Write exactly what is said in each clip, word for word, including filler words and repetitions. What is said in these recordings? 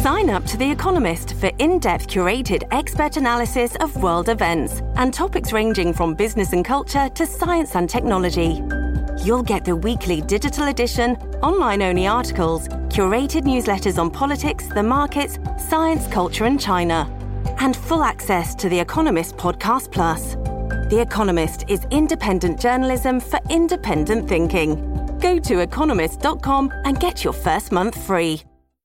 Sign up to The Economist for in-depth curated expert analysis of world events and topics ranging from business and culture to science and technology. You'll get the weekly digital edition, online-only articles, curated newsletters on politics, the markets, science, culture and China, and full access to The Economist Podcast Plus. The Economist is independent journalism for independent thinking. Go to economist dot com and get your first month free.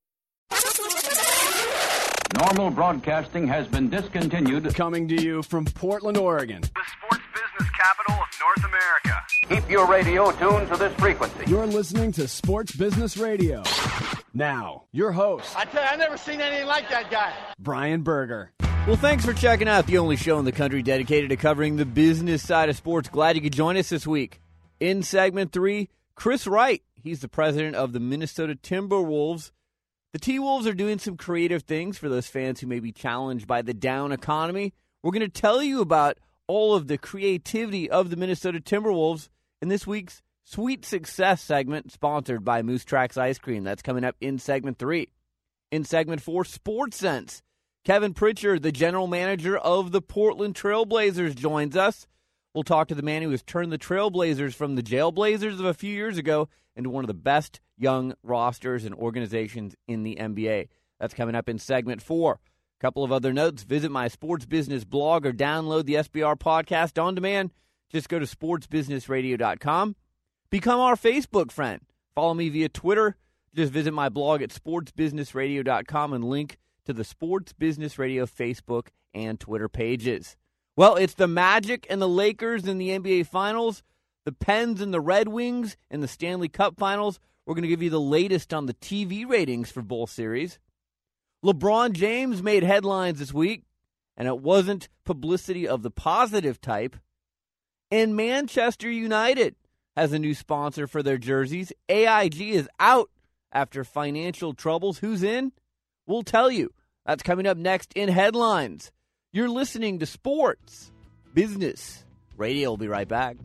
Normal broadcasting has been discontinued. Coming to you from Portland, Oregon. The sports business capital of North America. Keep your radio tuned to this frequency. You're listening to Sports Business Radio. Now, your host. I tell you, I've never seen anything like that guy. Brian Berger. Well, thanks for checking out the only show in the country dedicated to covering the business side of sports. Glad you could join us this week. In segment three, Chris Wright. He's the president of the Minnesota Timberwolves. The T-Wolves are doing some creative things for those fans who may be challenged by the down economy. We're going to tell you about all of the creativity of the Minnesota Timberwolves in this week's Sweet Success segment, sponsored by Moose Tracks Ice Cream. That's coming up in segment three. In segment four, Sports Sense. Kevin Pritchard, the general manager of the Portland Trailblazers, joins us. We'll talk to the man who has turned the Trailblazers from the Jailblazers of a few years ago into one of the best young rosters and organizations in the N B A. That's coming up in segment four. A couple of other notes. Visit my sports business blog or download the S B R podcast on demand. Just go to sports business radio dot com. Become our Facebook friend. Follow me via Twitter. Just visit my blog at sports business radio dot com and link to the Sports Business Radio Facebook and Twitter pages. Well, it's the Magic and the Lakers in the N B A Finals, the Pens and the Red Wings in the Stanley Cup Finals. We're going to give you the latest on the T V ratings for both series. LeBron James made headlines this week, and it wasn't publicity of the positive type. And Manchester United has a new sponsor for their jerseys. A I G is out after financial troubles. Who's in? We'll tell you. That's coming up next in Headlines. You're listening to Sports Business Radio. We'll be right back.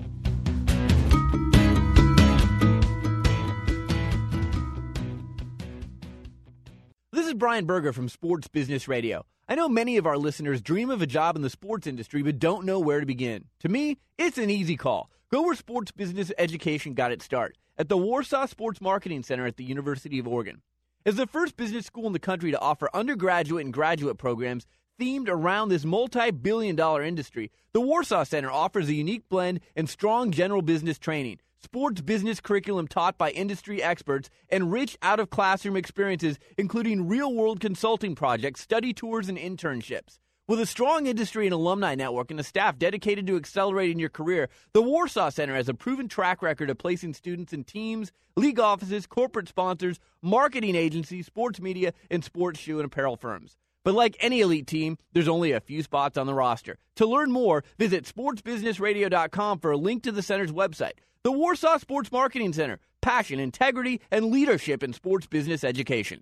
This is Brian Berger from Sports Business Radio. I know many of our listeners dream of a job in the sports industry but don't know where to begin. To me, it's an easy call. Go where sports business education got its start, at the Warsaw Sports Marketing Center at the University of Oregon. As the first business school in the country to offer undergraduate and graduate programs themed around this multi-billion dollar industry, the Warsaw Center offers a unique blend and strong general business training, sports business curriculum taught by industry experts, and rich out-of-classroom experiences, including real-world consulting projects, study tours, and internships. With a strong industry and alumni network and a staff dedicated to accelerating your career, the Warsaw Center has a proven track record of placing students in teams, league offices, corporate sponsors, marketing agencies, sports media, and sports shoe and apparel firms. But like any elite team, there's only a few spots on the roster. To learn more, visit sports business radio dot com for a link to the center's website. The Warsaw Sports Marketing Center. Passion, integrity, and leadership in sports business education.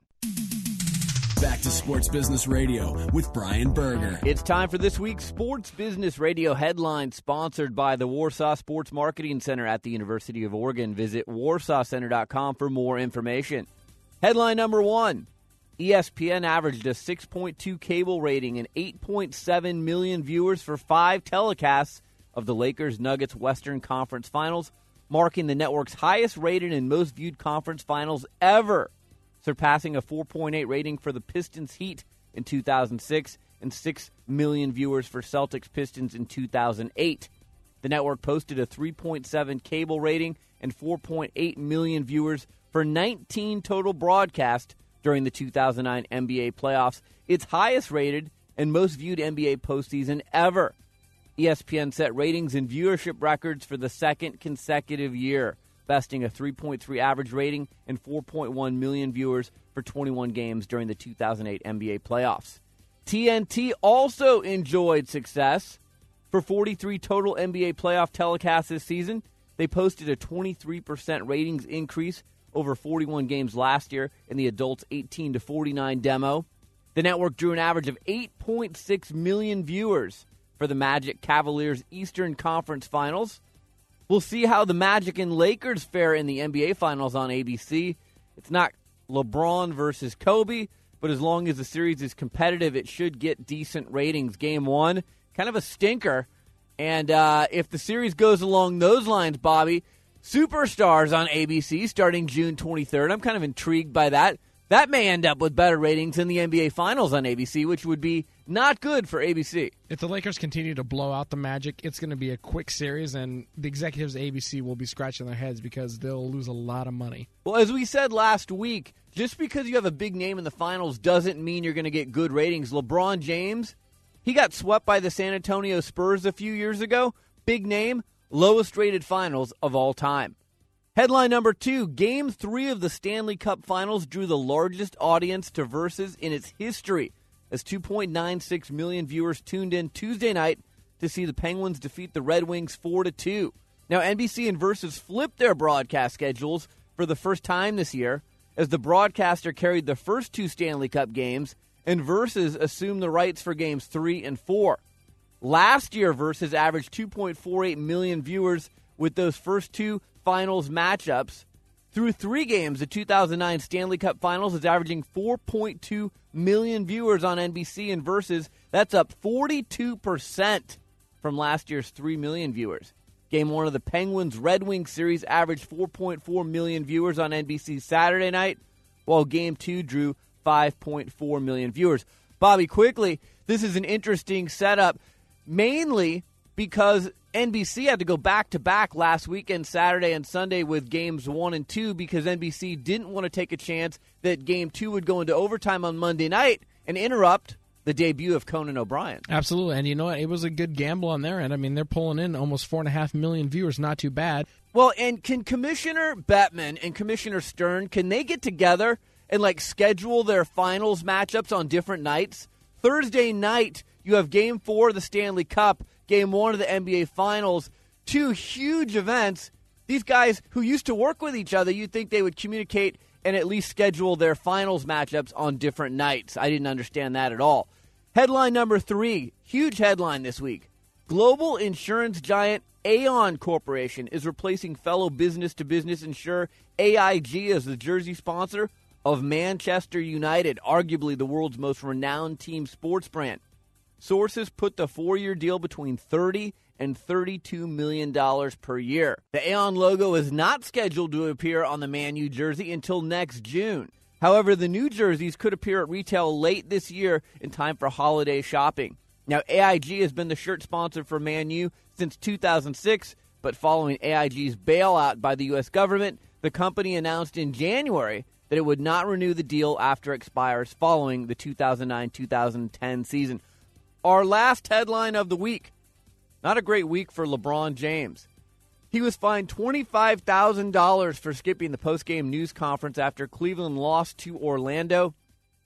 Back to Sports Business Radio with Brian Berger. It's time for this week's Sports Business Radio headline, sponsored by the Warsaw Sports Marketing Center at the University of Oregon. Visit warsaw center dot com for more information. Headline number one. E S P N averaged a six point two cable rating and eight point seven million viewers for five telecasts of the Lakers-Nuggets Western Conference Finals, marking the network's highest rated and most viewed conference finals ever, surpassing a four point eight rating for the Pistons Heat in two thousand six and six million viewers for Celtics Pistons in two thousand eight. The network posted a three point seven cable rating and four point eight million viewers for nineteen total broadcasts during the two thousand nine N B A playoffs, its highest rated and most viewed N B A postseason ever. E S P N set ratings and viewership records for the second consecutive year, besting a three point three average rating and four point one million viewers for twenty-one games during the two thousand eight N B A playoffs. T N T also enjoyed success. For forty-three total N B A playoff telecasts this season, they posted a twenty-three percent ratings increase over forty-one games last year in the adults eighteen to forty-nine demo. The network drew an average of eight point six million viewers for the Magic Cavaliers Eastern Conference Finals. We'll see how the Magic and Lakers fare in the N B A Finals on A B C. It's not LeBron versus Kobe, but as long as the series is competitive, it should get decent ratings. Game one, kind of a stinker. And uh, if the series goes along those lines, Bobby, Superstars on A B C starting June twenty-third. I'm kind of intrigued by that. That may end up with better ratings than the N B A Finals on A B C, which would be not good for A B C. If the Lakers continue to blow out the Magic, it's going to be a quick series, and the executives at A B C will be scratching their heads because they'll lose a lot of money. Well, as we said last week, just because you have a big name in the finals doesn't mean you're going to get good ratings. LeBron James, he got swept by the San Antonio Spurs a few years ago. Big name, lowest rated finals of all time. Headline number two, Game three of the Stanley Cup Finals drew the largest audience to Versus in its history, as two point nine six million viewers tuned in Tuesday night to see the Penguins defeat the Red Wings four to two. Now, N B C and Versus flipped their broadcast schedules for the first time this year, as the broadcaster carried the first two Stanley Cup games, and Versus assumed the rights for Games three and four. Last year, Versus averaged two point four eight million viewers with those first two finals matchups. Through three games, the two thousand nine Stanley Cup Finals is averaging four point two million viewers on N B C and Versus. That's up forty-two percent from last year's three million viewers. Game one of the Penguins-Red Wings series averaged four point four million viewers on N B C Saturday night, while Game two drew five point four million viewers. Bobby, quickly, this is an interesting setup, mainly because N B C had to go back-to-back last weekend, Saturday and Sunday, with games one and two because N B C didn't want to take a chance that game two would go into overtime on Monday night and interrupt the debut of Conan O'Brien. Absolutely, and you know what? It was a good gamble on their end. I mean, they're pulling in almost four and a half million viewers, not too bad. Well, and can Commissioner Bettman and Commissioner Stern, can they get together and, like, schedule their finals matchups on different nights? Thursday night, you have Game four of the Stanley Cup, Game one of the N B A Finals, two huge events. These guys who used to work with each other, you'd think they would communicate and at least schedule their finals matchups on different nights. I didn't understand that at all. Headline number three, huge headline this week. Global insurance giant Aon Corporation is replacing fellow business-to-business insurer A I G as the jersey sponsor of Manchester United, arguably the world's most renowned team sports brand. Sources put the four-year deal between thirty and thirty-two million dollars per year. The Aon logo is not scheduled to appear on the Man U jersey until next June. However, the new jerseys could appear at retail late this year in time for holiday shopping. Now, A I G has been the shirt sponsor for Man U since two thousand six, but following A I G's bailout by the U S government, the company announced in January that it would not renew the deal after it expires following the two thousand nine two thousand ten season. Our last headline of the week. Not a great week for LeBron James. He was fined twenty-five thousand dollars for skipping the postgame news conference after Cleveland lost to Orlando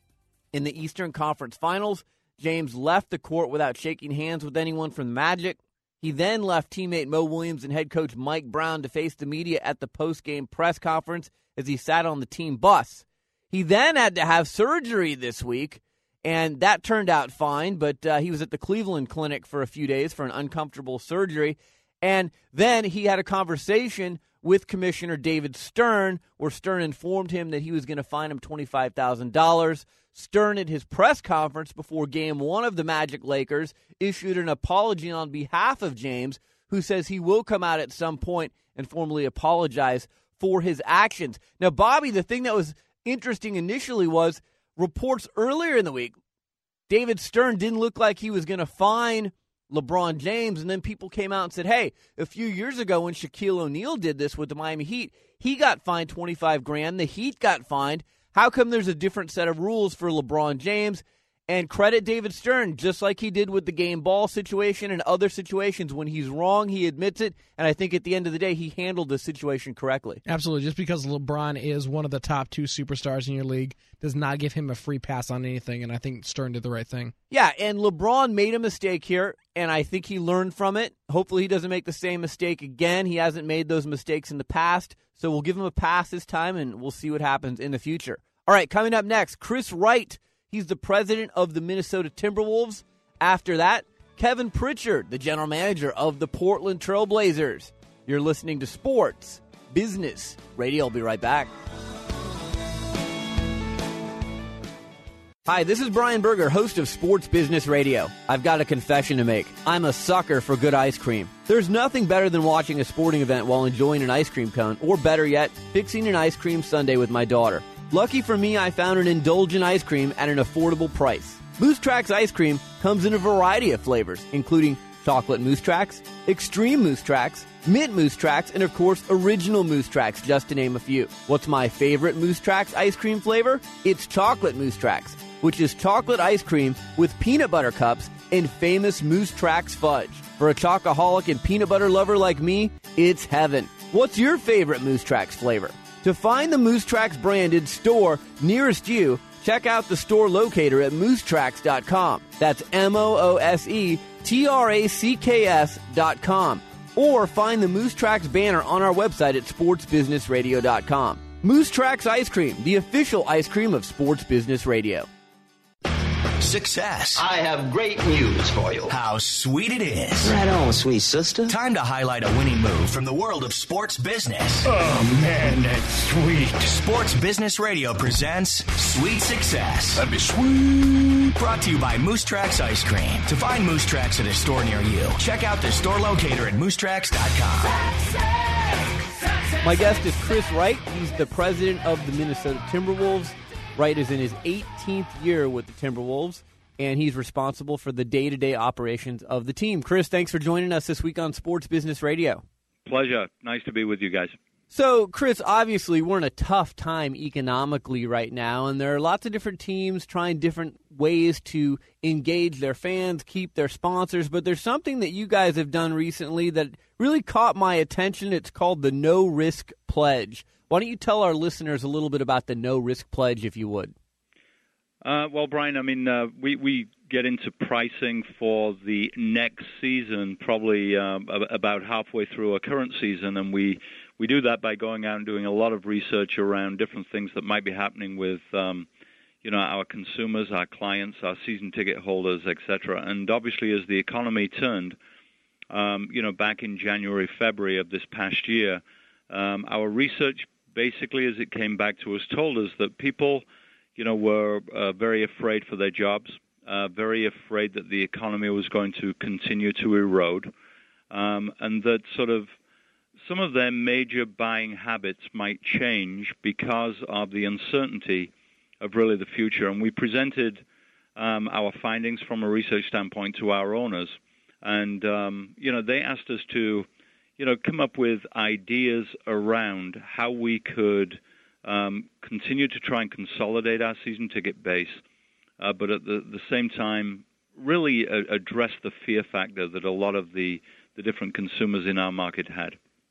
in the Eastern Conference Finals. James left the court without shaking hands with anyone from the Magic. He then left teammate Mo Williams and head coach Mike Brown to face the media at the postgame press conference as he sat on the team bus. He then had to have surgery this week, and that turned out fine, but uh, he was at the Cleveland Clinic for a few days for an uncomfortable surgery. And then he had a conversation with Commissioner David Stern, where Stern informed him that he was going to fine him twenty-five thousand dollars. Stern, at his press conference before Game one of the Magic Lakers, issued an apology on behalf of James, who says he will come out at some point and formally apologize for his actions. Now, Bobby, the thing that was interesting initially was reports earlier in the week, David Stern didn't look like he was going to fine LeBron James, and then people came out and said, hey, a few years ago when Shaquille O'Neal did this with the Miami Heat, he got fined twenty-five grand. The Heat got fined. How come there's a different set of rules for LeBron James? And credit David Stern, just like he did with the game ball situation and other situations. When he's wrong, he admits it. And I think at the end of the day, he handled the situation correctly. Absolutely. Just because LeBron is one of the top two superstars in your league does not give him a free pass on anything. And I think Stern did the right thing. Yeah, and LeBron made a mistake here, and I think he learned from it. Hopefully he doesn't make the same mistake again. He hasn't made those mistakes in the past. So we'll give him a pass this time, and we'll see what happens in the future. All right, coming up next, Chris Wright. He's the president of the Minnesota Timberwolves. After that, Kevin Pritchard, the general manager of the Portland Trail Blazers. You're listening to Sports Business Radio. I'll be right back. Hi, this is Brian Berger, host of Sports Business Radio. I've got a confession to make. I'm a sucker for good ice cream. There's nothing better than watching a sporting event while enjoying an ice cream cone, or better yet, fixing an ice cream sundae with my daughter. Lucky for me, I found an indulgent ice cream at an affordable price. Moose Tracks ice cream comes in a variety of flavors, including chocolate Moose Tracks, extreme Moose Tracks, mint Moose Tracks, and of course, original Moose Tracks, just to name a few. What's my favorite Moose Tracks ice cream flavor? It's chocolate Moose Tracks, which is chocolate ice cream with peanut butter cups and famous Moose Tracks fudge. For a chocoholic and peanut butter lover like me, it's heaven. What's your favorite Moose Tracks flavor? To find the Moose Tracks branded store nearest you, check out the store locator at moose tracks dot com. That's M O O S E T R A C K S dot com. Or find the Moose Tracks banner on our website at sports business radio dot com. Moose Tracks Ice Cream, the official ice cream of Sports Business Radio. Success. I have great news for you. How sweet it is. Right on, sweet sister. Time to highlight a winning move from the world of sports business. Oh, man, that's sweet. Sports Business Radio presents Sweet Success. That'd be sweet. Brought to you by Moose Tracks Ice Cream. To find Moose Tracks at a store near you, check out the store locator at moose tracks dot com. My guest is Chris Wright. He's the president of the Minnesota Timberwolves. Wright is in his eighteenth year with the Timberwolves, and he's responsible for the day-to-day operations of the team. Chris, thanks for joining us this week on Sports Business Radio. Pleasure. Nice to be with you guys. So, Chris, obviously we're in a tough time economically right now, and there are lots of different teams trying different ways to engage their fans, keep their sponsors, but there's something that you guys have done recently that really caught my attention. It's called the No Risk Pledge. Why don't you tell our listeners a little bit about the No Risk Pledge, if you would? Uh, well, Brian, I mean, uh, we, we get into pricing for the next season probably uh, about halfway through our current season, and we, we do that by going out and doing a lot of research around different things that might be happening with, um, you know, our consumers, our clients, our season ticket holders, et cetera. And obviously, as the economy turned, um, you know, back in January, February of this past year, um, our research basically, as it came back to us, told us that people, you know, were uh, very afraid for their jobs, uh, very afraid that the economy was going to continue to erode, um, and that sort of some of their major buying habits might change because of the uncertainty of really the future. And we presented um, our findings from a research standpoint to our owners, and, um, you know, they asked us to you know, come up with ideas around how we could um, continue to try and consolidate our season ticket base, uh, but at the, the same time, really a- address the fear factor that a lot of the, the different consumers in our market had.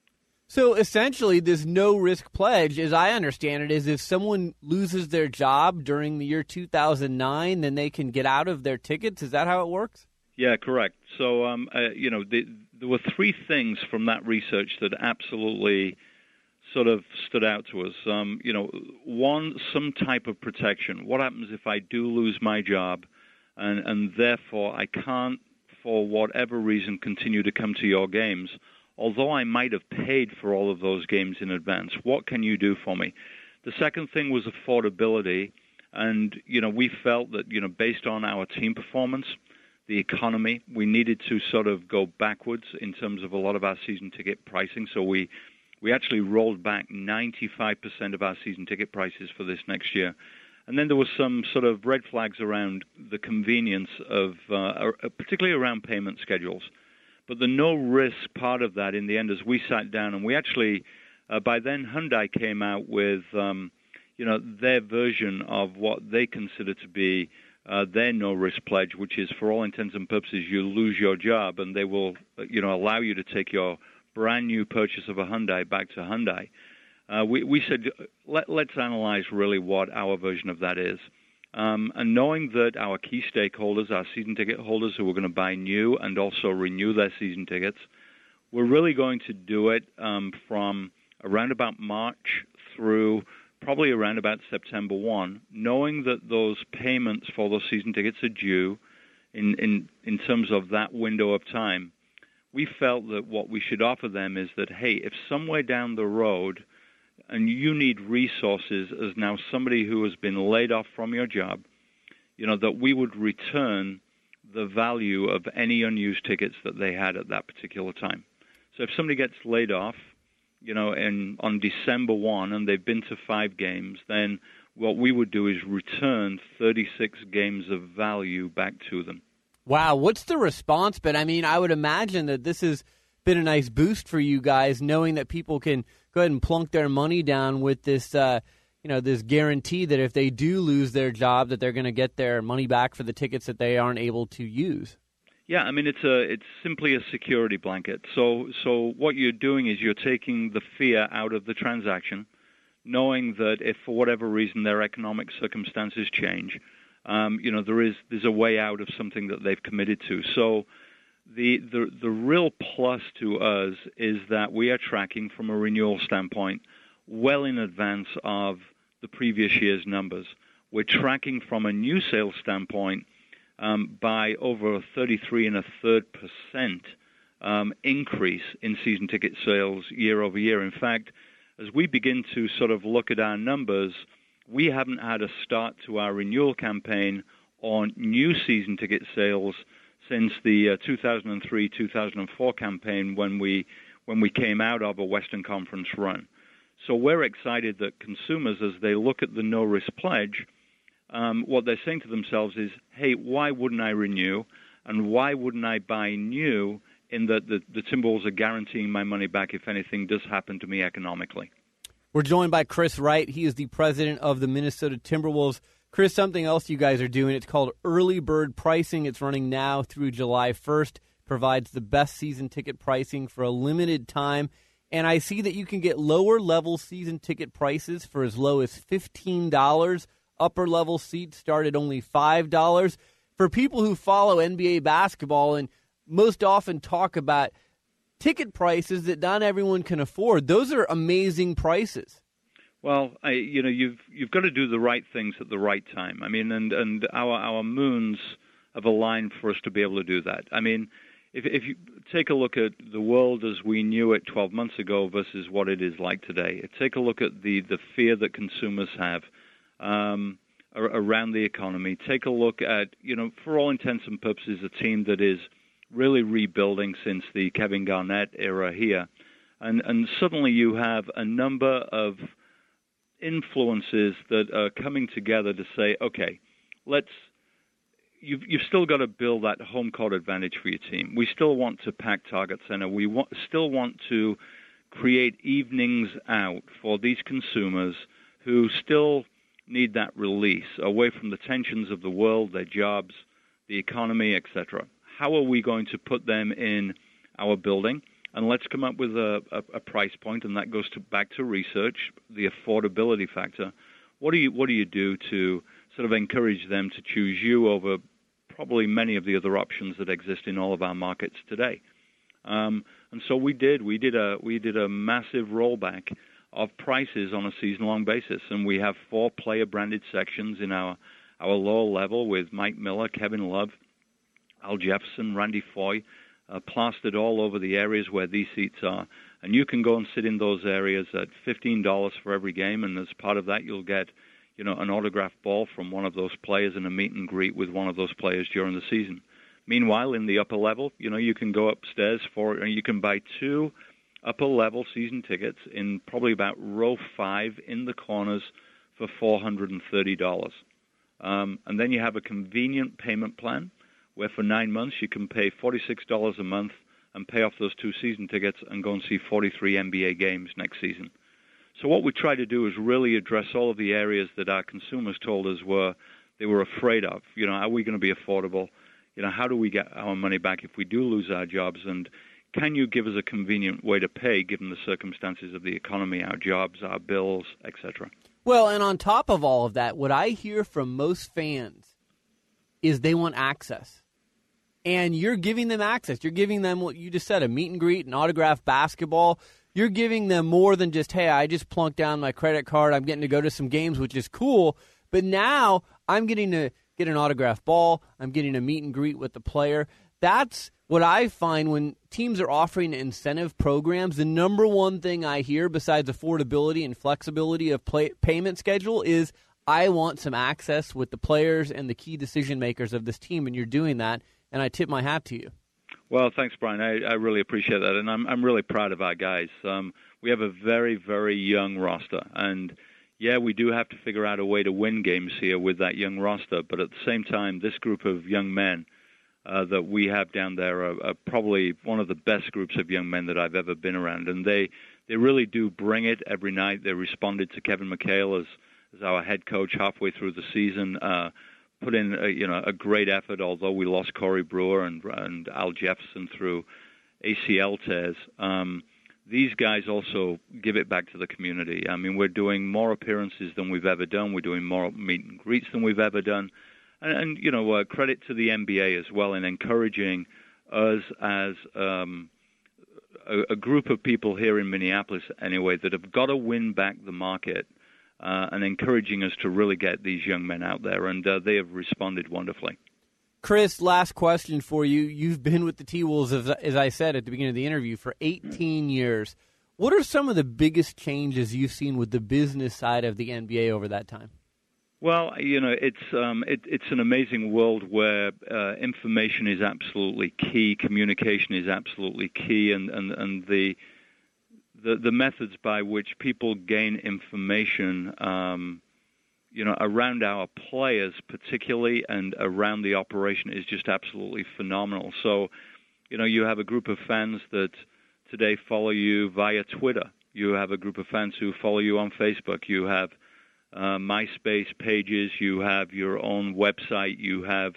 So essentially, this no-risk pledge, as I understand it, is if someone loses their job during the year two thousand nine, then they can get out of their tickets. Is that how it works? Yeah, correct. So, um, uh, you know, the, there were three things from that research that absolutely sort of stood out to us. Um, you know, one, some type of protection. What happens if I do lose my job and, and therefore I can't, for whatever reason, continue to come to your games, although I might have paid for all of those games in advance? What can you do for me? The second thing was affordability. And, you know, we felt that, you know, based on our team performance, the economy, we needed to sort of go backwards in terms of a lot of our season ticket pricing. So we we actually rolled back ninety-five percent of our season ticket prices for this next year. And then there was some sort of red flags around the convenience of, uh, particularly around payment schedules. But the no-risk part of that in the end, as we sat down, and we actually, uh, by then Hyundai came out with, um, you know, their version of what they consider to be Uh, their no-risk pledge, which is, for all intents and purposes, you lose your job, and they will, you know, allow you to take your brand-new purchase of a Hyundai back to Hyundai. Uh, we, we said, Let, let's analyze really what our version of that is. Um, and knowing that our key stakeholders, our season ticket holders who are going to buy new and also renew their season tickets, we're really going to do it um, from around about March through probably around about September first, knowing that those payments for those season tickets are due in, in, in terms of that window of time. We felt that what we should offer them is that, hey, if somewhere down the road and you need resources as now somebody who has been laid off from your job, you know, that we would return the value of any unused tickets that they had at that particular time. So if somebody gets laid off, you know, in, on December first and they've been to five games, then what we would do is return thirty-six games of value back to them. Wow, what's the response been? I mean, I would imagine that this has been a nice boost for you guys, knowing that people can go ahead and plunk their money down with this, uh, you know, this guarantee that if they do lose their job, that they're going to get their money back for the tickets that they aren't able to use. Yeah, I mean, it's a it's simply a security blanket. So so what you're doing is you're taking the fear out of the transaction, knowing that if for whatever reason their economic circumstances change, um, you know, there is there's a way out of something that they've committed to. So the the the real plus to us is that we are tracking from a renewal standpoint well in advance of the previous year's numbers. We're tracking from a new sales standpoint Um, by over a thirty-three and a third percent um, increase in season ticket sales year over year. In fact, as we begin to sort of look at our numbers, we haven't had a start to our renewal campaign on new season ticket sales since the uh, two thousand three two thousand four campaign when we when we came out of a Western Conference run. So we're excited that consumers, as they look at the no-risk pledge, Um, what they're saying to themselves is, hey, why wouldn't I renew, and why wouldn't I buy new in that the, the Timberwolves are guaranteeing my money back if anything does happen to me economically. We're joined by Chris Wright. He is the president of the Minnesota Timberwolves. Chris, something else you guys are doing, it's called Early Bird Pricing. It's running now through July first, provides the best season ticket pricing for a limited time. And I see that you can get lower-level season ticket prices for as low as fifteen dollars. Upper-level seats start at only five dollars. For people who follow N B A basketball and most often talk about ticket prices that not everyone can afford, those are amazing prices. Well, I, you know, you've you've got to do the right things at the right time. I mean, and and our our moons have aligned for us to be able to do that. I mean, if if you take a look at the world as we knew it twelve months ago versus what it is like today, take a look at the the fear that consumers have Um, around the economy. Take a look at, you know, for all intents and purposes, a team that is really rebuilding since the Kevin Garnett era here. And, and suddenly you have a number of influences that are coming together to say, okay, let's, you've, you've still got to build that home court advantage for your team. We still want to pack Target Center. We want, still want to create evenings out for these consumers who still need that release away from the tensions of the world, their jobs, the economy, et cetera. How are we going to put them in our building? And let's come up with a, a, a price point, and that goes to, back to research, the affordability factor. What do you what do you do to sort of encourage them to choose you over probably many of the other options that exist in all of our markets today? Um, and so we did. We did a we did a massive rollback of prices on a season-long basis. And we have four player-branded sections in our, our lower level with Mike Miller, Kevin Love, Al Jefferson, Randy Foye, uh, plastered all over the areas where these seats are. And you can go and sit in those areas at fifteen dollars for every game, and as part of that you'll get, you know, an autographed ball from one of those players and a meet and greet with one of those players during the season. Meanwhile, in the upper level, you know, you can go upstairs for, and you can buy two upper-level season tickets in probably about row five in the corners for four hundred thirty dollars. Um, and then you have a convenient payment plan where for nine months you can pay forty-six dollars a month and pay off those two season tickets and go and see forty-three N B A games next season. So what we try to do is really address all of the areas that our consumers told us were they were afraid of. You know, are we going to be affordable? You know, how do we get our money back if we do lose our jobs? And can you give us a convenient way to pay given the circumstances of the economy, our jobs, our bills, et cetera? Well, and on top of all of that, what I hear from most fans is they want access. And you're giving them access. You're giving them what you just said, a meet and greet, an autographed basketball. You're giving them more than just, hey, I just plunked down my credit card. I'm getting to go to some games, which is cool. But now I'm getting to get an autographed ball. I'm getting a meet and greet with the player. That's what I find when teams are offering incentive programs. The number one thing I hear besides affordability and flexibility of play, payment schedule is I want some access with the players and the key decision makers of this team, and you're doing that, and I tip my hat to you. Well, thanks, Brian. I, I really appreciate that, and I'm I'm really proud of our guys. Um, we have a very, very young roster, and yeah, we do have to figure out a way to win games here with that young roster, but at the same time, this group of young men uh, that we have down there are, are probably one of the best groups of young men that I've ever been around, and they, they really do bring it every night. They responded to Kevin McHale as, as our head coach halfway through the season, uh, put in a, you know, a great effort, although we lost Corey Brewer and, and Al Jefferson through A C L tears. Um, these guys also give it back to the community. I mean, we're doing more appearances than we've ever done. We're doing more meet and greets than we've ever done. And, and you know, uh, credit to the N B A as well in encouraging us as um, a, a group of people here in Minneapolis, anyway, that have got to win back the market. Uh, and encouraging us to really get these young men out there, and uh, they have responded wonderfully. Chris, last question for you. You've been with the T-Wolves, as, as I said at the beginning of the interview, for eighteen years. What are some of the biggest changes you've seen with the business side of the N B A over that time? Well, you know, it's um, it, it's an amazing world where uh, information is absolutely key, communication is absolutely key, and, and, and the The, the methods by which people gain information, um, you know, around our players particularly and around the operation is just absolutely phenomenal. So, you know, you have a group of fans that today follow you via Twitter. You have a group of fans who follow you on Facebook. You have uh, MySpace pages. You have your own website. You have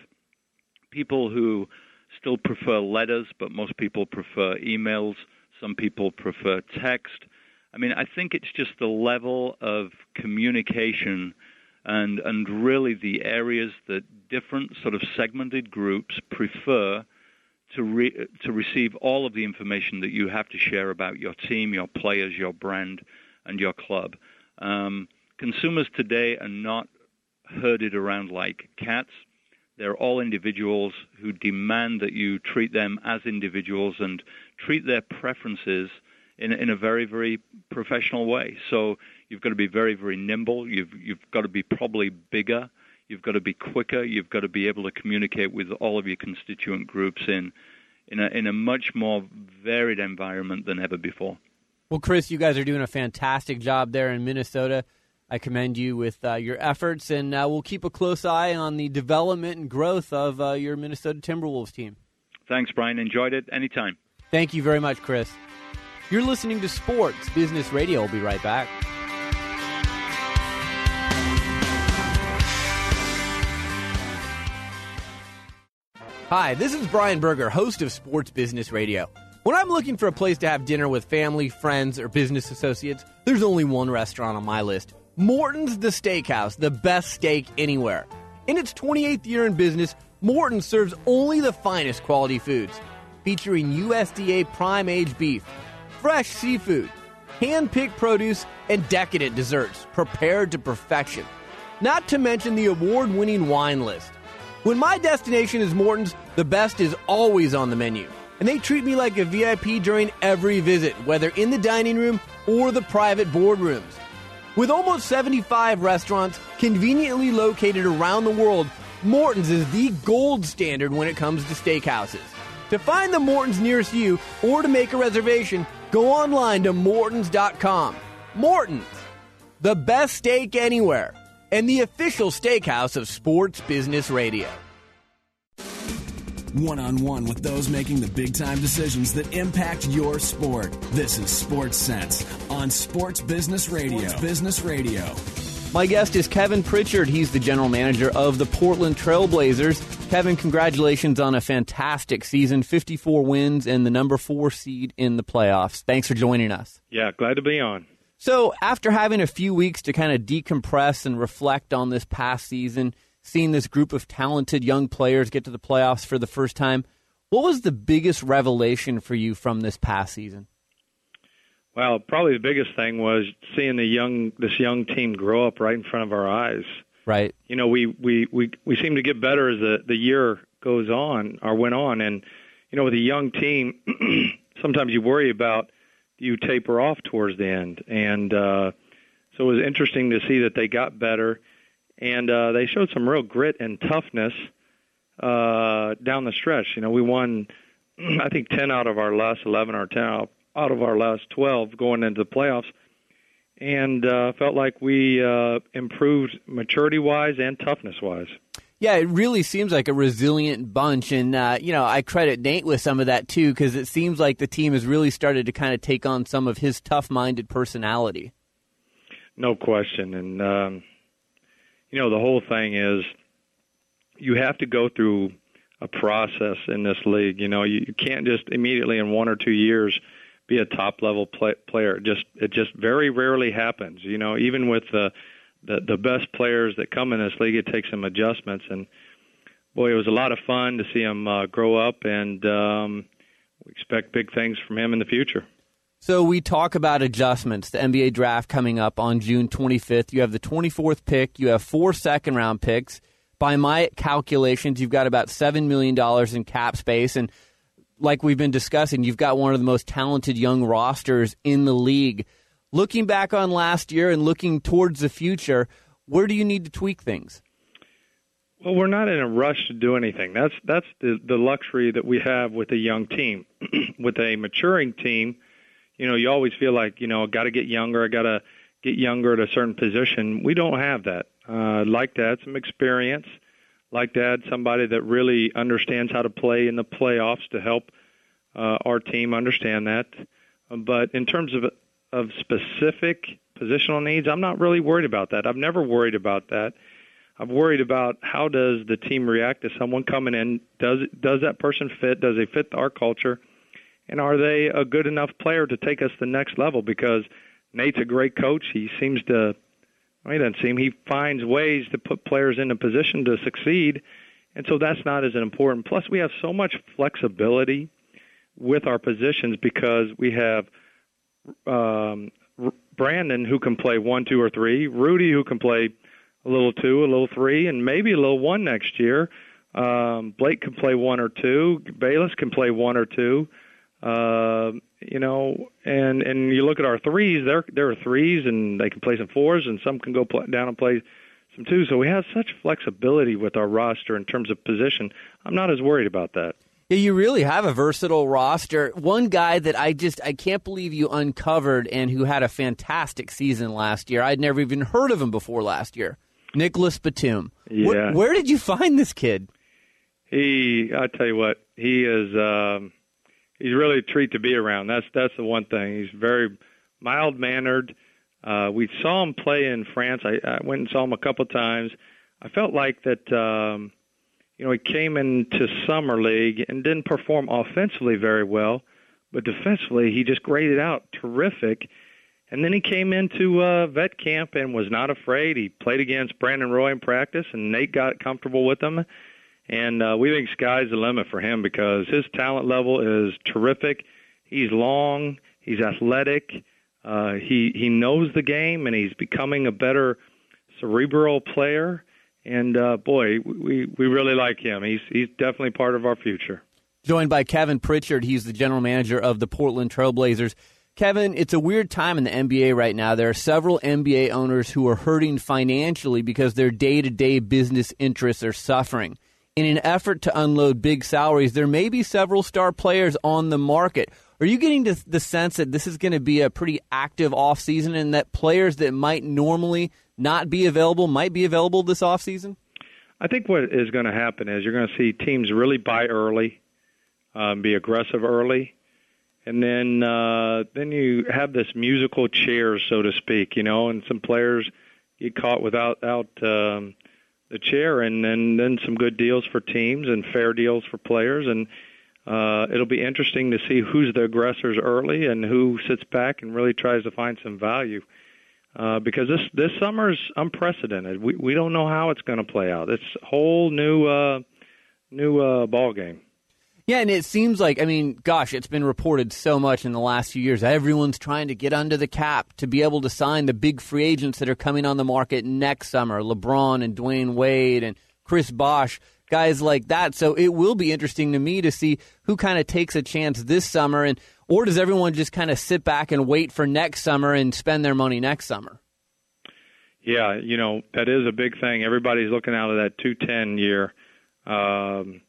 people who still prefer letters, but most people prefer emails. Some people prefer text. I mean, I think it's just the level of communication and and really the areas that different sort of segmented groups prefer to re- to receive all of the information that you have to share about your team, your players, your brand, and your club. Um, consumers today are not herded around like cats. They're all individuals who demand that you treat them as individuals and treat their preferences in, in a very, very professional way. So you've got to be very, very nimble. You've, you've got to be probably bigger. You've got to be quicker. You've got to be able to communicate with all of your constituent groups in, in, a, in a much more varied environment than ever before. Well, Chris, you guys are doing a fantastic job there in Minnesota. I commend you with uh, your efforts, and uh, we'll keep a close eye on the development and growth of uh, your Minnesota Timberwolves team. Thanks, Brian. Enjoyed it. Anytime. Thank you very much, Chris. You're listening to Sports Business Radio. We'll be right back. Hi, this is Brian Berger, host of Sports Business Radio. When I'm looking for a place to have dinner with family, friends, or business associates, there's only one restaurant on my list. Morton's The Steakhouse, the best steak anywhere. In its twenty-eighth year in business, Morton serves only the finest quality foods, featuring U S D A prime-aged beef, fresh seafood, hand-picked produce, and decadent desserts prepared to perfection. Not to mention the award-winning wine list. When my destination is Morton's, the best is always on the menu, and they treat me like a V I P during every visit, whether in the dining room or the private boardrooms. With almost seventy-five restaurants conveniently located around the world, Morton's is the gold standard when it comes to steakhouses. To find the Morton's nearest you or to make a reservation, go online to mortons dot com. Morton's, the best steak anywhere, and the official steakhouse of Sports Business Radio. One-on-one with those making the big-time decisions that impact your sport. This is Sports Sense on Sports Business Radio. Sports Business Radio. My guest is Kevin Pritchard. He's the general manager of the Portland Trail Blazers. Kevin, congratulations on a fantastic season, fifty-four wins and the number four seed in the playoffs. Thanks for joining us. Yeah, glad to be on. So after having a few weeks to kind of decompress and reflect on this past season, seeing this group of talented young players get to the playoffs for the first time, what was the biggest revelation for you from this past season? Well, probably the biggest thing was seeing the young this young team grow up right in front of our eyes. Right. You know, we we, we, we seem to get better as the, the year goes on or went on. And, you know, with a young team, sometimes you worry about you taper off towards the end. And uh, so it was interesting to see that they got better. and uh, they showed some real grit and toughness uh, down the stretch. You know, we won, I think, ten out of our last eleven or ten out of our last twelve going into the playoffs, and uh, felt like we uh, improved maturity-wise and toughness-wise. Yeah, it really seems like a resilient bunch, and uh, you know, I credit Nate with some of that too, because it seems like the team has really started to kind of take on some of his tough-minded personality. No question, and um, you know, the whole thing is you have to go through a process in this league. You know, you, you can't just immediately in one or two years be a top-level play, player. It just it just very rarely happens. You know, even with the The, the best players that come in this league, it takes some adjustments. And, boy, it was a lot of fun to see him uh, grow up, and um, we expect big things from him in the future. So we talk about adjustments. The N B A draft coming up on June twenty-fifth. You have the twenty-fourth pick. You have four second-round picks. By my calculations, you've got about seven million dollars in cap space. And like we've been discussing, you've got one of the most talented young rosters in the league. Looking back on last year and looking towards the future, where do you need to tweak things? Well, we're not in a rush to do anything. That's that's the, the luxury that we have with a young team. With a maturing team, you know, you always feel like, you know, got to get younger, I got to get younger at a certain position. We don't have that. Uh, I'd like to add some experience, like to add somebody that really understands how to play in the playoffs to help uh, our team understand that. But in terms of of specific positional needs, I'm not really worried about that. I've never worried about that. I've worried about how does the team react to someone coming in. Does does that person fit? Does they fit our culture? And are they a good enough player to take us to the next level? Because Nate's a great coach. He seems to, well, he doesn't seem, he finds ways to put players in a position to succeed. And so that's not as important. Plus, we have so much flexibility with our positions because we have Um, Brandon, who can play one, two, or three. Rudy, who can play a little two, a little three, and maybe a little one next year. Um, Blake can play one or two. Bayless can play one or two. Uh, you know, and and you look at our threes. There there are threes, and they can play some fours, and some can go play, down and play some twos. So we have such flexibility with our roster in terms of position. I'm not as worried about that. Yeah, you really have a versatile roster. One guy that I just, I can't believe you uncovered and who had a fantastic season last year. I'd never even heard of him before last year. Nicholas Batum. Yeah. Where, where did you find this kid? He, I tell you what, he is, um, he's really a treat to be around. That's, that's the one thing. He's very mild-mannered. Uh, we saw him play in France. I, I went and saw him a couple times. I felt like that, um, you know, he came into Summer League and didn't perform offensively very well, but defensively he just graded out terrific. And then he came into uh, vet camp and was not afraid. He played against Brandon Roy in practice, and Nate got comfortable with him. And uh, we think sky's the limit for him because his talent level is terrific. He's long, he's athletic, uh, he he knows the game, and he's becoming a better cerebral player. And, uh, boy, we, we really like him. He's he's definitely part of our future. Joined by Kevin Pritchard. He's the general manager of the Portland Trailblazers. Kevin, it's a weird time in the N B A right now. There are several N B A owners who are hurting financially because their day-to-day business interests are suffering. In an effort to unload big salaries, there may be several star players on the market. Are you getting the sense that this is going to be a pretty active offseason and that players that might normally not be available might be available this offseason? I think what is going to happen is you're going to see teams really buy early, um, be aggressive early, and then uh, then you have this musical chairs, so to speak, you know, and some players get caught without out um, the chair, and then, then some good deals for teams and fair deals for players, and uh, it'll be interesting to see who's the aggressors early and who sits back and really tries to find some value. Uh, because this this summer's unprecedented. We we don't know how it's going to play out. It's a whole new uh, new uh, ball game. Yeah, and it seems like, I mean, gosh, it's been reported so much in the last few years. Everyone's trying to get under the cap to be able to sign the big free agents that are coming on the market next summer. LeBron and Dwayne Wade and Chris Bosh, guys like that. So it will be interesting to me to see who kind of takes a chance this summer, and or does everyone just kind of sit back and wait for next summer and spend their money next summer? Yeah, you know, that is a big thing. Everybody's looking out of that two ten year. Um,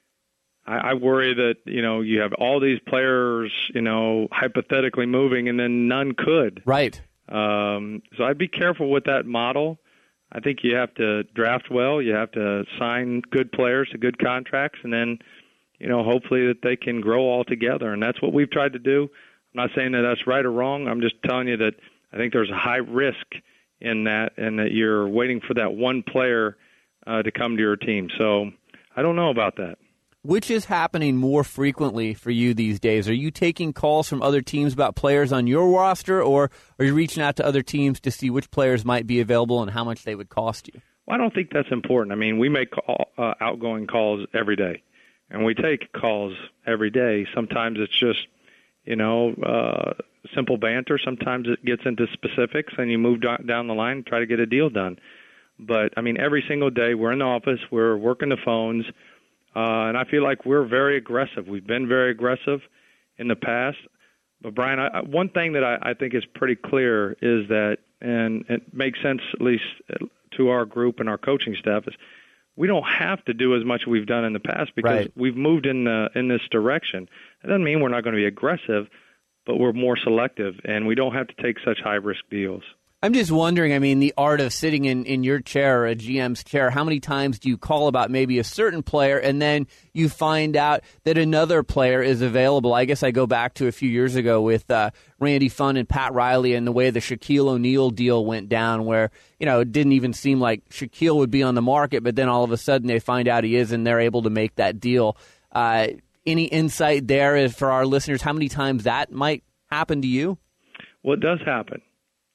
I, I worry that, you know, you have all these players, you know, hypothetically moving and then none could. Right. Um, so I'd be careful with that model. I think you have to draft well. You have to sign good players to good contracts, and then, you know, hopefully that they can grow all together. And that's what we've tried to do. I'm not saying that that's right or wrong. I'm just telling you that I think there's a high risk in that, and that you're waiting for that one player uh, to come to your team. So I don't know about that. Which is happening more frequently for you these days? Are you taking calls from other teams about players on your roster, or are you reaching out to other teams to see which players might be available and how much they would cost you? Well, I don't think that's important. I mean, we make call, uh, outgoing calls every day, and we take calls every day. Sometimes it's just, you know, uh, simple banter. Sometimes it gets into specifics, and you move down the line and try to get a deal done. But, I mean, every single day we're in the office, we're working the phones, Uh, and I feel like we're very aggressive. We've been very aggressive in the past. But, Brian, I, one thing that I, I think is pretty clear is that, and it makes sense at least to our group and our coaching staff, is we don't have to do as much as we've done in the past because right. we've moved in the, in this direction. It doesn't mean we're not going to be aggressive, but we're more selective, and we don't have to take such high-risk deals. I'm just wondering, I mean, the art of sitting in, in your chair or a G M's chair, how many times do you call about maybe a certain player and then you find out that another player is available? I guess I go back to a few years ago with uh, Randy Funn and Pat Riley and the way the Shaquille O'Neal deal went down where, you know, it didn't even seem like Shaquille would be on the market, but then all of a sudden they find out he is and they're able to make that deal. Uh, any insight there for our listeners, how many times that might happen to you? Well, it does happen.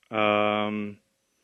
Um,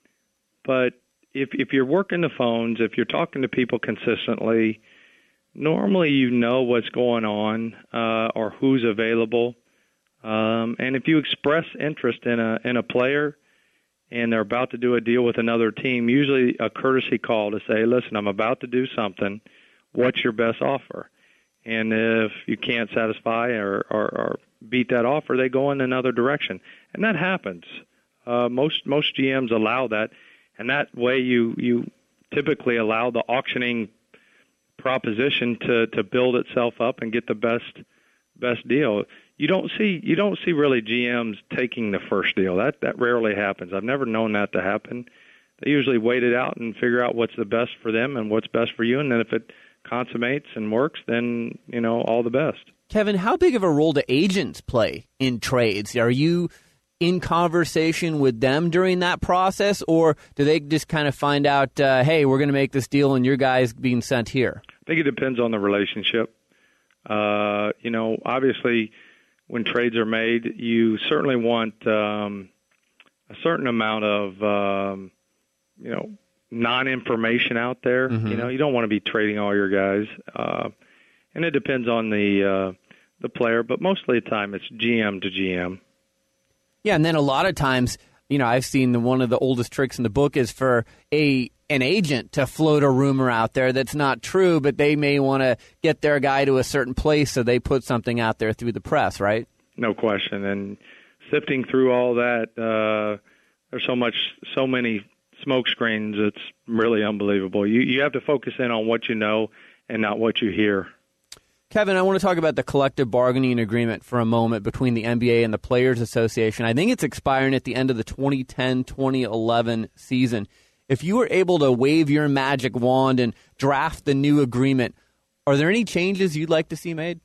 but if if you're working the phones, if you're talking to people consistently, normally you know what's going on uh, or who's available. Um, and if you express interest in a in a player and they're about to do a deal with another team, usually a courtesy call to say, listen, I'm about to do something. What's your best offer? And if you can't satisfy or, or, or beat that offer, they go in another direction. And that happens. Uh, most most G Ms allow that, and that way you you typically allow the auctioning proposition to, to build itself up and get the best best deal. You don't see you don't see really G Ms taking the first deal. That that rarely happens. I've never known that to happen. They usually wait it out and figure out what's the best for them and what's best for you, and then if it consummates and works, then you know all the best. Kevin, how big of a role do agents play in trades? Are you in conversation with them during that process, or do they just kind of find out, uh, hey, we're going to make this deal and your guy's being sent here? I think it depends on the relationship. Uh, you know, obviously, when trades are made, you certainly want um, a certain amount of, um, you know, non-information out there. Mm-hmm. You know, you don't want to be trading all your guys. Uh, and it depends on the uh, the player, but most of the time it's G M to G M. Yeah, and then a lot of times, you know, I've seen the, one of the oldest tricks in the book is for a an agent to float a rumor out there that's not true, but they may want to get their guy to a certain place, so they put something out there through the press, right? No question. And sifting through all that, uh, there's so much, so many smoke screens. It's really unbelievable. You you have to focus in on what you know and not what you hear. Kevin, I want to talk about the collective bargaining agreement for a moment between the N B A and the Players Association. I think it's expiring at the end of the twenty ten twenty eleven season. If you were able to wave your magic wand and draft the new agreement, are there any changes you'd like to see made?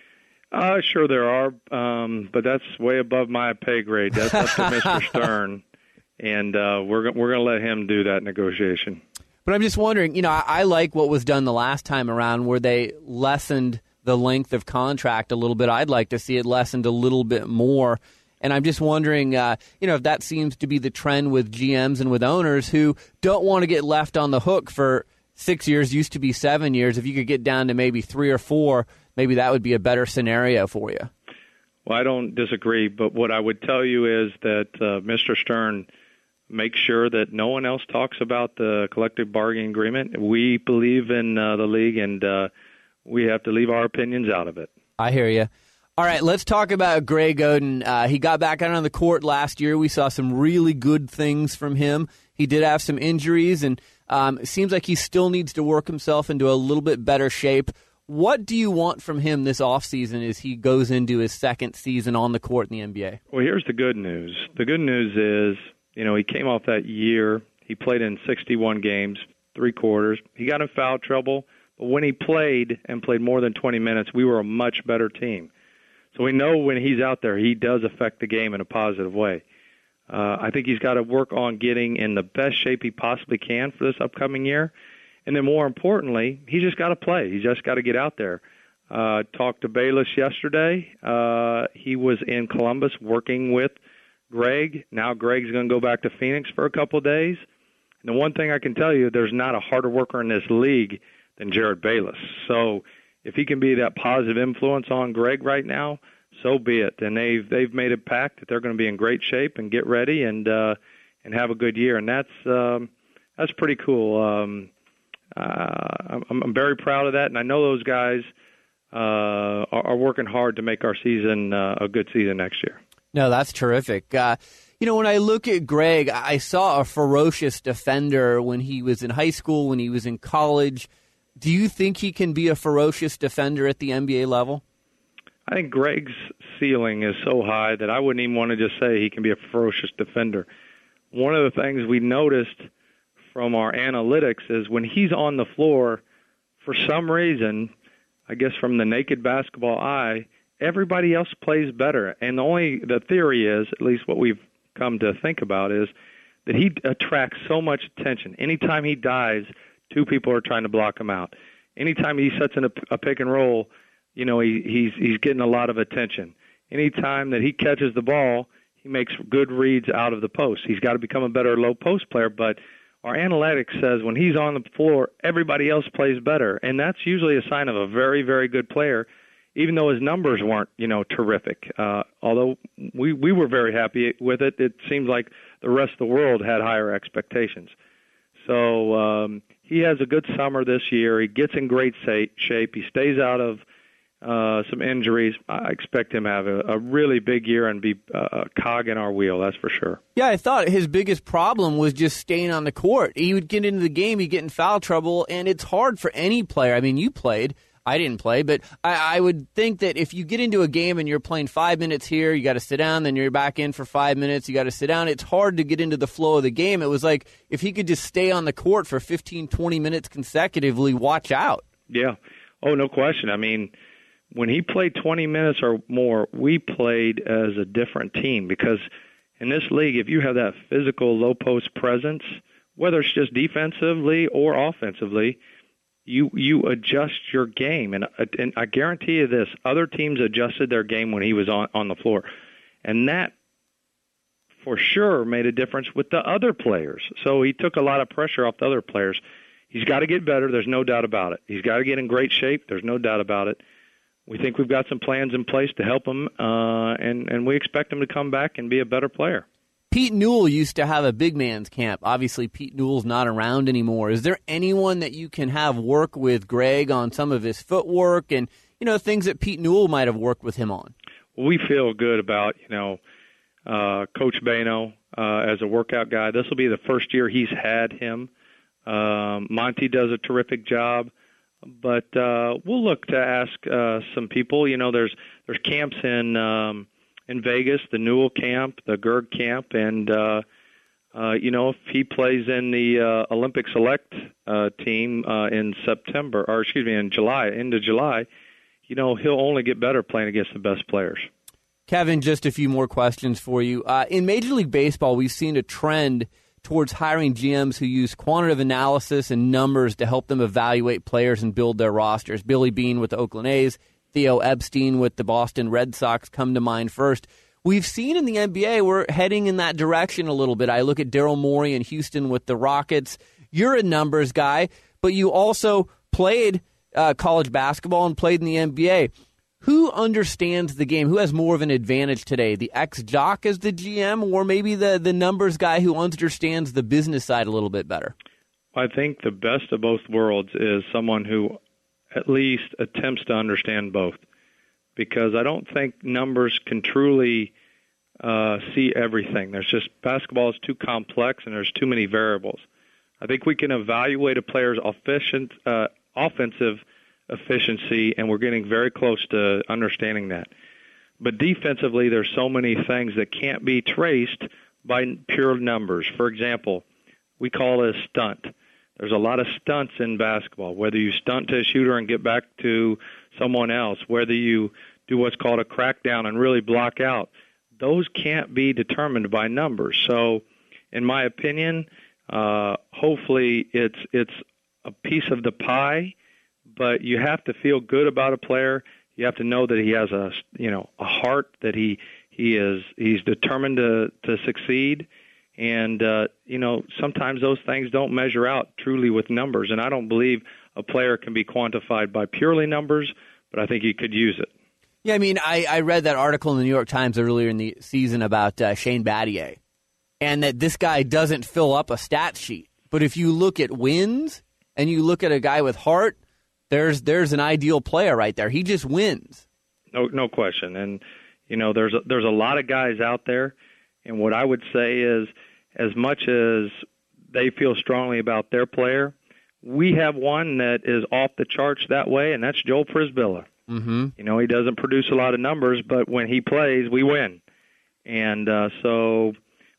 Uh, sure there are, um, but that's way above my pay grade. That's up to Mister Stern, and uh, we're we're going to let him do that negotiation. But I'm just wondering, you know, I, I like what was done the last time around where they lessened the length of contract a little bit. I'd like to see it lessened a little bit more. And I'm just wondering, uh, you know, if that seems to be the trend with G Ms and with owners who don't want to get left on the hook for six years, used to be seven years. If you could get down to maybe three or four, maybe that would be a better scenario for you. Well, I don't disagree, but what I would tell you is that uh, Mister Stern makes sure that no one else talks about the collective bargaining agreement. We believe in uh, the league, and uh, we have to leave our opinions out of it. I hear you. All right, let's talk about Greg Oden. Uh, he got back out on the court last year. We saw some really good things from him. He did have some injuries, and um, it seems like he still needs to work himself into a little bit better shape. What do you want from him this offseason as he goes into his second season on the court in the N B A? Well, here's the good news. The good news is, you know, he came off that year. He played in sixty-one games, three quarters. He got in foul trouble, but when he played and played more than twenty minutes, we were a much better team. So we know when he's out there, he does affect the game in a positive way. Uh, I think he's got to work on getting in the best shape he possibly can for this upcoming year. And then more importantly, he just got to play. He just got to get out there. Uh, talked to Bayless yesterday. Uh, he was in Columbus working with Greg. Now Greg's going to go back to Phoenix for a couple of days. And the one thing I can tell you, there's not a harder worker in this league than Jared Bayless. So if he can be that positive influence on Greg right now, so be it. And they've they've made a pact that they're going to be in great shape and get ready and uh, and have a good year. And that's um, that's pretty cool. Um, uh, I'm, I'm very proud of that, and I know those guys uh, are, are working hard to make our season uh, a good season next year. No, that's terrific. Uh, you know, when I look at Greg, I saw a ferocious defender when he was in high school, when he was in college. Do you think he can be a ferocious defender at the N B A level? I think Greg's ceiling is so high that I wouldn't even want to just say he can be a ferocious defender. One of the things we noticed from our analytics is when he's on the floor, for some reason, I guess from the naked basketball eye, everybody else plays better. And the only the theory is, at least what we've come to think about, is that he attracts so much attention. Anytime he dives, two people are trying to block him out. Anytime he sets in a, a pick and roll, you know, he, he's he's getting a lot of attention. Anytime that he catches the ball, he makes good reads out of the post. He's got to become a better low post player, but our analytics says when he's on the floor, everybody else plays better, and that's usually a sign of a very, very good player, even though his numbers weren't, you know, terrific. Uh, although we, we were very happy with it, it seems like the rest of the world had higher expectations. So um, he has a good summer this year. He gets in great shape. He stays out of uh, some injuries. I expect him to have a, a really big year and be a cog in our wheel, that's for sure. Yeah, I thought his biggest problem was just staying on the court. He would get into the game, he'd get in foul trouble, and it's hard for any player. I mean, you played. I didn't play, but I, I would think that if you get into a game and you're playing five minutes here, you got to sit down, then you're back in for five minutes, you got to sit down. It's hard to get into the flow of the game. It was like if he could just stay on the court for fifteen, twenty minutes consecutively, watch out. Yeah. Oh, no question. I mean, when he played twenty minutes or more, we played as a different team because in this league, if you have that physical low post presence, whether it's just defensively or offensively, you you adjust your game. And, and I guarantee you this, other teams adjusted their game when he was on, on the floor. And that, for sure, made a difference with the other players. So he took a lot of pressure off the other players. He's got to get better. There's no doubt about it. He's got to get in great shape. There's no doubt about it. We think we've got some plans in place to help him, uh, and, and we expect him to come back and be a better player. Pete Newell used to have a big man's camp. Obviously, Pete Newell's not around anymore. Is there anyone that you can have work with Greg on some of his footwork and, you know, things that Pete Newell might have worked with him on? We feel good about, you know, uh, Coach Bano uh, as a workout guy. This will be the first year he's had him. Um, Monty does a terrific job. But uh, we'll look to ask uh, some people. You know, there's there's camps in um, in Vegas, the Newell camp, the Gerg camp, and uh, uh, you know, if he plays in the uh, Olympic Select uh, team uh, in September, or excuse me, in July, into July, you know, he'll only get better playing against the best players. Kevin, just a few more questions for you. Uh, in Major League Baseball, we've seen a trend towards hiring G Ms who use quantitative analysis and numbers to help them evaluate players and build their rosters. Billy Beane with the Oakland A's, Theo Epstein with the Boston Red Sox come to mind first. We've seen in the N B A we're heading in that direction a little bit. I look at Daryl Morey in Houston with the Rockets. You're a numbers guy, but you also played uh, college basketball and played in the N B A. Who understands the game? Who has more of an advantage today? The ex-jock as the G M or maybe the, the numbers guy who understands the business side a little bit better? I think the best of both worlds is someone who at least attempts to understand both. because I don't think numbers can truly uh, see everything. There's just basketball is too complex and there's too many variables. I think we can evaluate a player's efficient, uh, offensive efficiency, and we're getting very close to understanding that. But defensively, there's so many things that can't be traced by pure numbers. For example, we call it a stunt. There's a lot of stunts in basketball, whether you stunt to a shooter and get back to someone else, whether you do what's called a crackdown and really block out. Those can't be determined by numbers. So, in my opinion, uh, hopefully it's it's a piece of the pie, but you have to feel good about a player. You have to know that he has a you know a heart, that he he is he's determined to to succeed, and uh, you know sometimes those things don't measure out truly with numbers. And I don't believe a player can be quantified by purely numbers, but I think you could use it. Yeah, I mean, I, I read that article in the New York Times earlier in the season about uh, Shane Battier, and that this guy doesn't fill up a stat sheet. But if you look at wins and you look at a guy with heart, there's there's an ideal player right there. He just wins. No, no question. And you know, there's a, there's a lot of guys out there, and what I would say is, as much as they feel strongly about their player, we have one that is off the charts that way, and that's Joel Przybilla. Mm-hmm. You know, he doesn't produce a lot of numbers, but when he plays, we win. And uh, so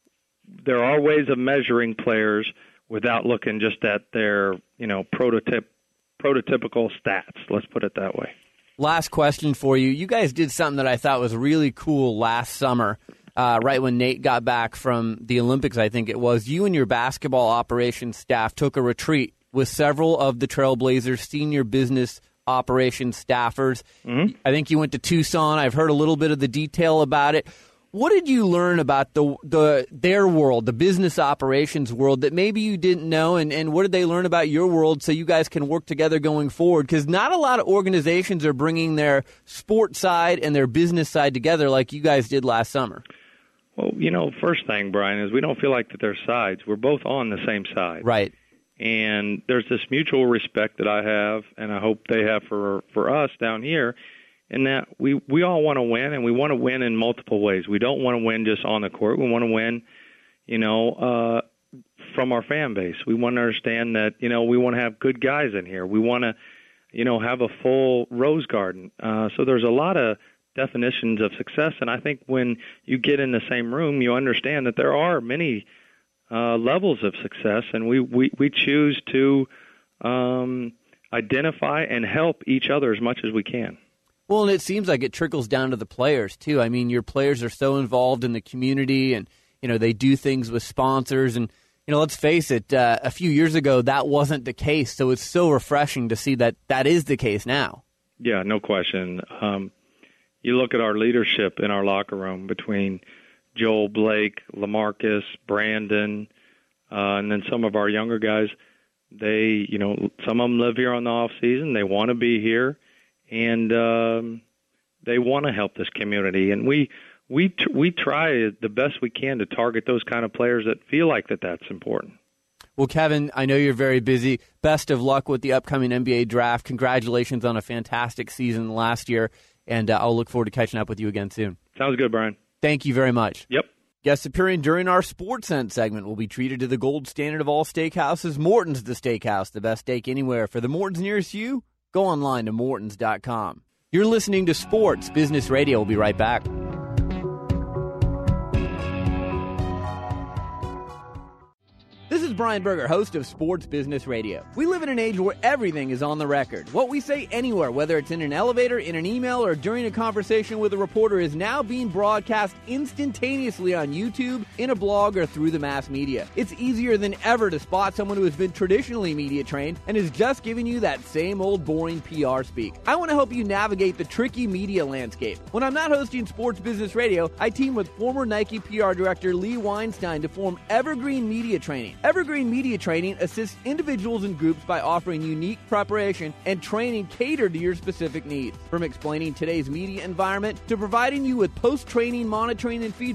there are ways of measuring players without looking just at their, you know, prototype, prototypical stats. Let's put it that way. Last question for you. You guys did something that I thought was really cool last summer, uh, right when Nate got back from the Olympics, I think it was. You and your basketball operations staff took a retreat with several of the Trailblazers' senior business operations staffers. Mm-hmm. I think you went to Tucson. I've heard a little bit of the detail about it. What did you learn about the the their world, the business operations world, that maybe you didn't know, and, and what did they learn about your world so you guys can work together going forward? Because not a lot of organizations are bringing their sports side and their business side together like you guys did last summer. Well, you know, first thing, Brian, is we don't feel like that they're sides. We're both on the same side. Right. And there's this mutual respect that I have, and I hope they have for for us down here, in that we, we all want to win, and we want to win in multiple ways. We don't want to win just on the court. We want to win, you know, uh, from our fan base. We want to understand that, you know, we want to have good guys in here. We want to, you know, have a full rose garden. Uh, so there's a lot of definitions of success, and I think when you get in the same room, you understand that there are many Uh, levels of success, and we, we, we choose to um, identify and help each other as much as we can. Well, and it seems like it trickles down to the players, too. I mean, your players are so involved in the community, and, you know, they do things with sponsors. And, you know, let's face it, uh, a few years ago, that wasn't the case. So it's so refreshing to see that that is the case now. Yeah, no question. Um, you look at our leadership in our locker room between Joel, Blake, LaMarcus, Brandon, uh, and then some of our younger guys. They, you know, some of them live here on the off season. They want to be here, and um, they want to help this community. And we we tr- we try the best we can to target those kind of players that feel like that that's important. Well, Kevin, I know you're very busy. Best of luck with the upcoming N B A draft. Congratulations on a fantastic season last year, and uh, I'll look forward to catching up with you again soon. Sounds good, Brian. Thank you very much. Yep. Guests appearing during our Sports Sense segment will be treated to the gold standard of all steakhouses, Morton's the Steakhouse, the best steak anywhere. For the Morton's nearest you, go online to mortons dot com. You're listening to Sports Business Radio. We'll be right back. This is Brian Berger, host of Sports Business Radio. We live in an age where everything is on the record. What we say anywhere, whether it's in an elevator, in an email, or during a conversation with a reporter, is now being broadcast instantaneously on YouTube, in a blog, or through the mass media. It's easier than ever to spot someone who has been traditionally media trained and is just giving you that same old boring P R speak. I want to help you navigate the tricky media landscape. When I'm not hosting Sports Business Radio, I team with former Nike P R director Lee Weinstein to form Evergreen Media Training. Evergreen Media Training assists individuals and groups by offering unique preparation and training catered to your specific needs. From explaining today's media environment to providing you with post-training monitoring and feedback,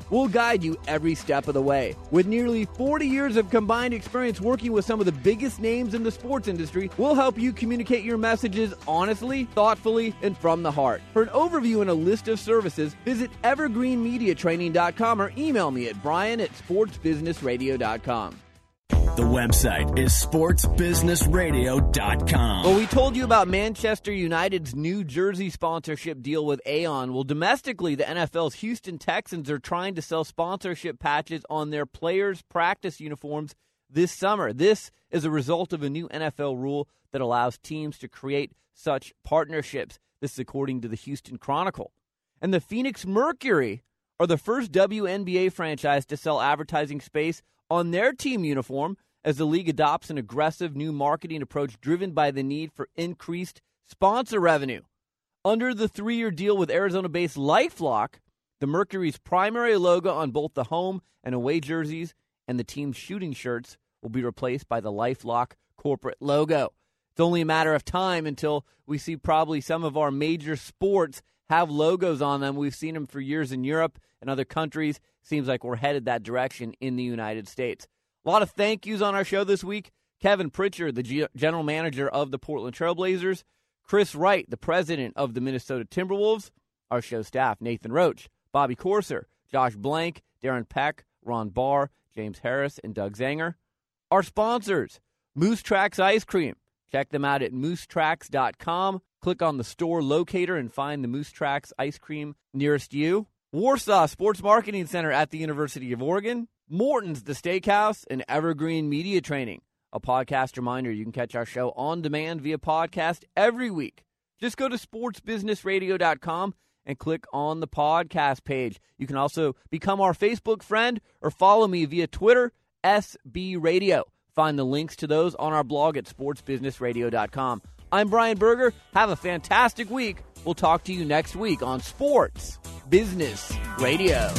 We'll guide you every step of the way. With nearly forty years of combined experience working with some of the biggest names in the sports industry, we'll help you communicate your messages honestly, thoughtfully, and from the heart. For an overview and a list of services, visit evergreen media training dot com or email me at brian at sports business radio dot com. The website is sports business radio dot com. Well, we told you about Manchester United's new jersey sponsorship deal with Aon. Well, domestically, the N F L's Houston Texans are trying to sell sponsorship patches on their players' practice uniforms this summer. This is a result of a new N F L rule that allows teams to create such partnerships. This is according to the Houston Chronicle. And the Phoenix Mercury are the first W N B A franchise to sell advertising space on their team uniform as the league adopts an aggressive new marketing approach driven by the need for increased sponsor revenue. Under the three-year deal with Arizona-based LifeLock, the Mercury's primary logo on both the home and away jerseys and the team's shooting shirts will be replaced by the LifeLock corporate logo. It's only a matter of time until we see probably some of our major sports have logos on them. We've seen them for years in Europe and other countries. Seems like we're headed that direction in the United States. A lot of thank yous on our show this week. Kevin Pritchard, the G- general manager of the Portland Trailblazers. Chris Wright, the president of the Minnesota Timberwolves. Our show staff, Nathan Roach, Bobby Corser, Josh Blank, Darren Peck, Ron Barr, James Harris, and Doug Zanger. Our sponsors, Moose Tracks Ice Cream. Check them out at moose tracks dot com. Click on the store locator and find the Moose Tracks ice cream nearest you. Warsaw Sports Marketing Center at the University of Oregon. Morton's The Steakhouse and Evergreen Media Training. A podcast reminder, you can catch our show on demand via podcast every week. Just go to sports business radio dot com and click on the podcast page. You can also become our Facebook friend or follow me via Twitter, S B Radio. Find the links to those on our blog at sports business radio dot com. I'm Brian Berger. Have a fantastic week. We'll talk to you next week on Sports Business Radio.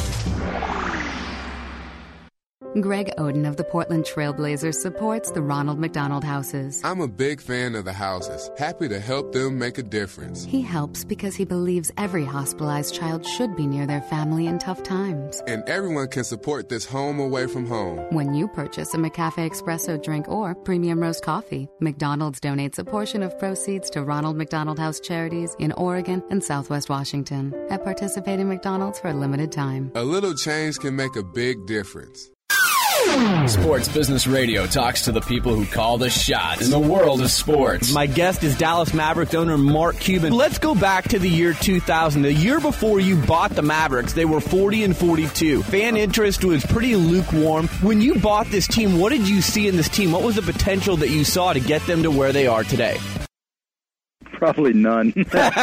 Greg Oden of the Portland Trailblazers supports the Ronald McDonald Houses. I'm a big fan of the houses, happy to help them make a difference. He helps because he believes every hospitalized child should be near their family in tough times. And everyone can support this home away from home. When you purchase a McCafe Espresso drink or premium roast coffee, McDonald's donates a portion of proceeds to Ronald McDonald House charities in Oregon and Southwest Washington at participating McDonald's for a limited time. A little change can make a big difference. Sports Business Radio talks to the people who call the shots in the world of sports. My guest is Dallas Mavericks owner Mark Cuban. Let's go back to the year two thousand. The year before you bought the Mavericks, they were forty and forty-two. Fan interest was pretty lukewarm. When you bought this team, what did you see in this team? What was the potential that you saw to get them to where they are today? Probably none.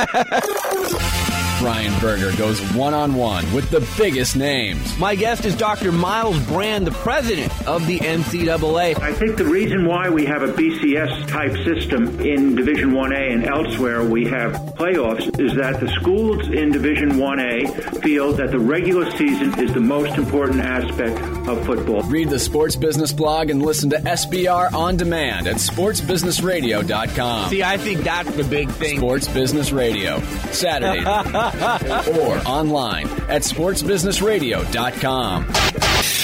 Brian Berger goes one-on-one with the biggest names. My guest is Doctor Miles Brand, the president of the N C double A. I think the reason why we have a B C S-type system in Division one A and elsewhere we have playoffs is that the schools in Division one A feel that the regular season is the most important aspect of football. Read the Sports Business blog and listen to S B R On Demand at sports business radio dot com. See, I think that's the big thing. Sports Business Radio, Saturday. Or online at sports business radio dot com.